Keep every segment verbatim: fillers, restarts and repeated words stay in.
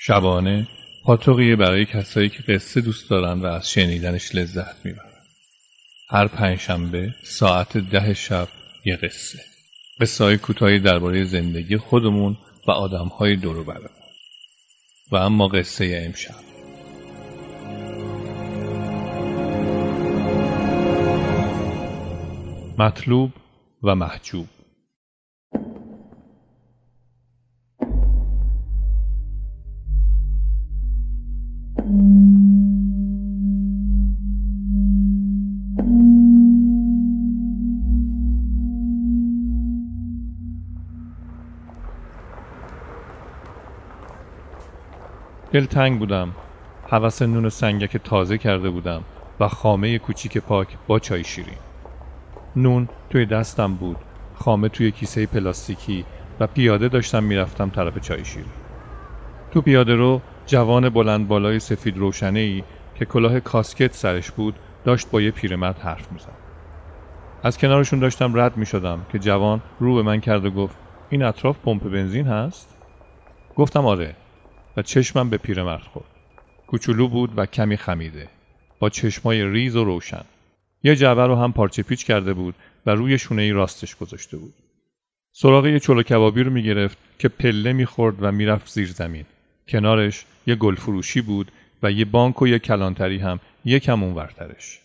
شبانه پاتوقیه برای کسایی که قصه دوست دارن و از شنیدنش لذت میبرن. هر پنجشنبه ساعت ده شب یه قصه. قصه های کوتاهی درباره زندگی خودمون و آدم‌های دور و برمون. و اما قصه امشب. مطلوب و محجوب. دلتنگ بودم. هوس نون سنگک تازه کرده بودم و خامه کوچیک پاک با چای شیرین. نون توی دستم بود، خامه توی کیسه پلاستیکی و پیاده داشتم میرفتم طرف چای شیرین. تو پیاده رو جوان بلند بالای سفید روشنه‌ای که کلاه کاسکت سرش بود داشت با یه پیرمرد حرف میزد. از کنارشون داشتم رد میشدم که جوان رو به من کرد و گفت این اطراف پمپ بنزین هست؟ گفتم آره و چشمم به پیرمرد خورد. کوچولو بود و کمی خمیده، با چشمای ریز و روشن. یه جعبه رو هم پارچه پیچ کرده بود و روی شونه راستش گذاشته بود. سراغ یه چلو کبابی رو میگرفت که پله میخورد و میرفت زیر زمین. کنارش یه گل فروشی بود و یه بانک و یه کلانتری هم یکم اونورترش.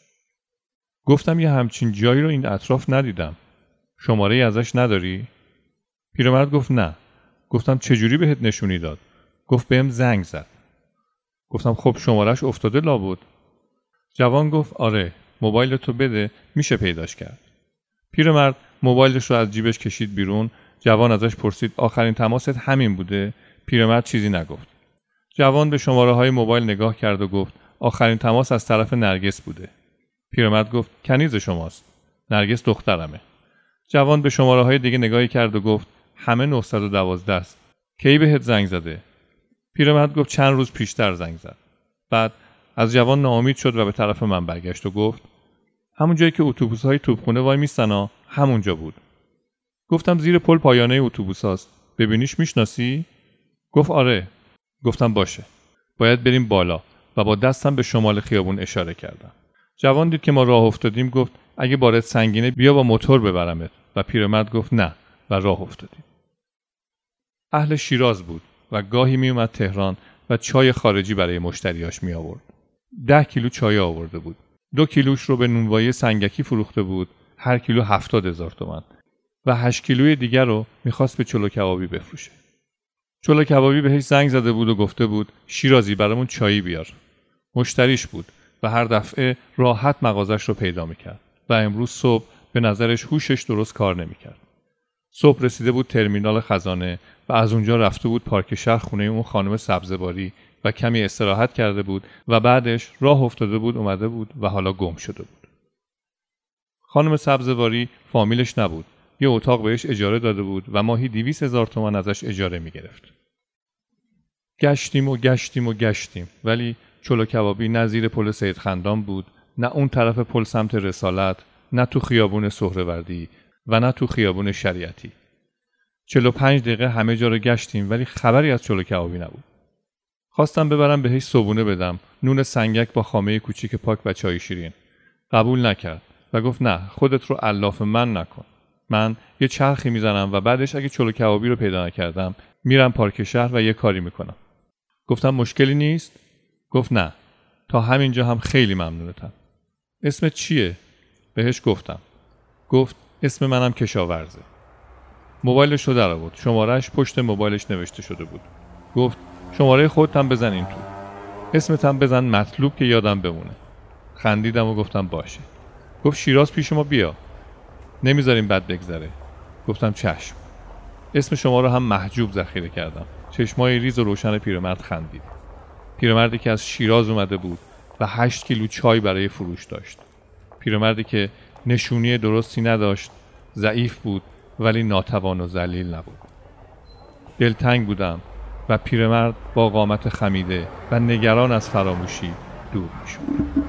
گفتم یه همچین جایی رو این اطراف ندیدم. شماره ای ازش نداری؟ پیرمرد گفت نه. گفتم چجوری بهت نشونی داد؟ گفت بهم زنگ زد. گفتم خب شمارش افتاده لابد. جوان گفت آره، موبایلتو بده میشه پیداش کرد. پیرمرد موبایلش رو از جیبش کشید بیرون. جوان ازش پرسید آخرین تماست همین بوده؟ پیرمرد چیزی نگفت. جوان به شماره های موبایل نگاه کرد و گفت آخرین تماس از طرف نرگس بوده. پیرمرد گفت کنیز شماست. نرگس دخترمه. جوان به شماره های دیگه نگاهی کرد و گفت همه نهصد و دوازده است. کی بهت زنگ زده؟ پیرمرد گفت چند روز پیشتر زنگ زد. بعد از جوان ناامید شد و به طرف من برگشت و گفت همون جایی که اتوبوس‌های توپخونه وای میستن همونجا بود. گفتم زیر پل پایانه اتوبوساست. ببینیش میشناسی؟ گفت آره. گفتم باشه. باید بریم بالا و با دستم به شمال خیابون اشاره کردم. جوان دید که ما راه افتادیم گفت اگه بارت سنگینه بیا با موتور ببرمت و پیرمرد گفت نه و راه افتادیم. اهل شیراز بود و گاهی می اومد تهران و چای خارجی برای مشتریاش می آورد. ده کیلو چای آورده بود. دو کیلوش رو به نونوایی سنگکی فروخته بود، هر کیلو هفتاد هزار تومان و هشت کیلوی دیگر رو میخواست به چلو کبابی بفروشه. چلو کبابی بهش زنگ زده بود و گفته بود شیرازی برامون چایی بیار. مشتریش بود و هر دفعه راحت مغازش رو پیدا میکرد و امروز صبح به نظرش هوشش درست کار نمیکرد. صبح رسیده بود ترمینال خزانه و از اونجا رفته بود پارک شهر خونه اون خانم سبزواری و کمی استراحت کرده بود و بعدش راه افتاده بود اومده بود و حالا گم شده بود. خانم سبزواری فامیلش نبود. یه اتاق بهش اجاره داده بود و ماهی دویست هزار تومان ازش اجاره میگرفت. گشتیم و گشتیم و گشتیم ولی چلو کبابی نه زیر پل سید خندان بود، نه اون طرف پل سمت رسالت، نه تو خیابون سهروردی و نه تو خیابون شریعتی. چهل و پنج دقیقه همه جا رو گشتیم ولی خبری از چلو کبابی نبود. خواستم ببرم بهش صبونه بدم، نون سنگک با خامه کوچیک پاک و چای شیرین. قبول نکرد و گفت نه خودت رو علاف من نکن. من یه چرخی میزنم و بعدش اگه چلو کبابی رو پیدا نکردم میرم پارک شهر و یه کاری میکنم. گفتم مشکلی نیست؟ گفت نه. تا همینجا هم خیلی ممنونتم. اسمت چیه؟ بهش گفتم. گفت اسم منم کشاورزه. موبایلش رو در آورد. شمارهش پشت موبایلش نوشته شده بود. گفت شماره خودت هم بزن این تو. اسمت هم بزن مطلوب که یادم بمونه. خندیدم و گفتم باشه. گفت شیراز پیش ما بیا. نمیذاریم بد بگذره. گفتم چشم. اسم شما رو هم محجوب ذخیره کردم. چشمای ریز و روشن پیرمرد خندید. پیرمردی که از شیراز اومده بود و هشت کیلو چای برای فروش داشت. پیرمردی که نشونی درستی نداشت، ضعیف بود ولی ناتوان و ذلیل نبود. دلتنگ بودم و پیرمرد با قامت خمیده و نگران از فراموشی دور میشد.